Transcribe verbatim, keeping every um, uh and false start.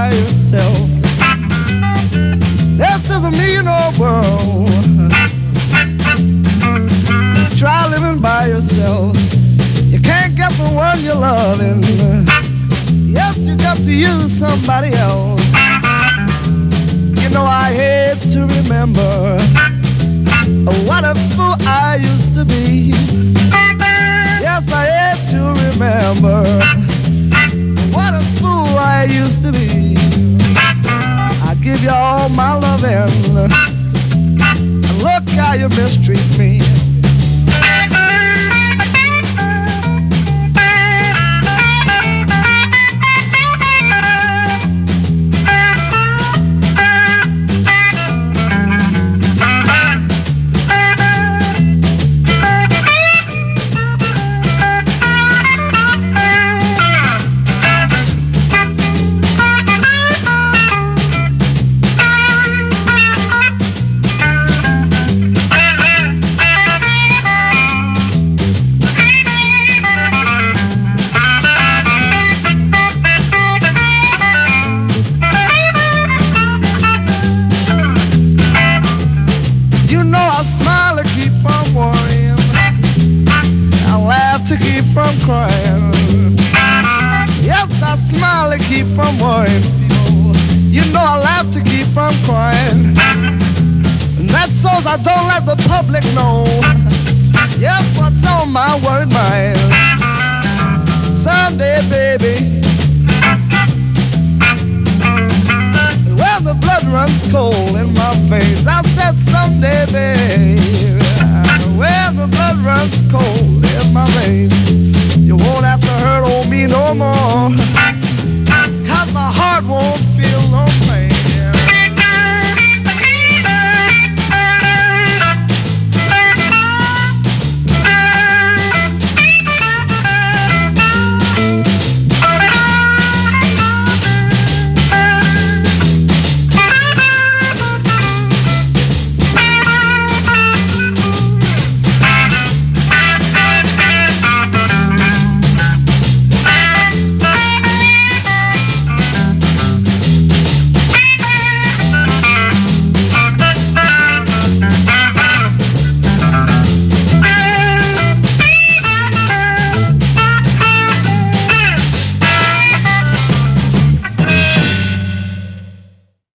by yourself. This is a mean old world. Try living by yourself. You can't get the one you're loving. Yes, you got to use somebody else. You know I hate to remember what a fool I used to be. Yes, I hate to remember what a fool I used to be. I give you all my loving. Look how you mistreat me. To keep from crying. Yes, I smile to keep from worrying. You know I laugh to keep from crying. And that's so I don't let the public know. Yes, what's on my worried mind. Someday, baby, when the blood runs cold in my veins, I said someday, baby, when the blood runs cold in my veins, you won't have to hurt on me no more, 'cause my heart won't feel no pain.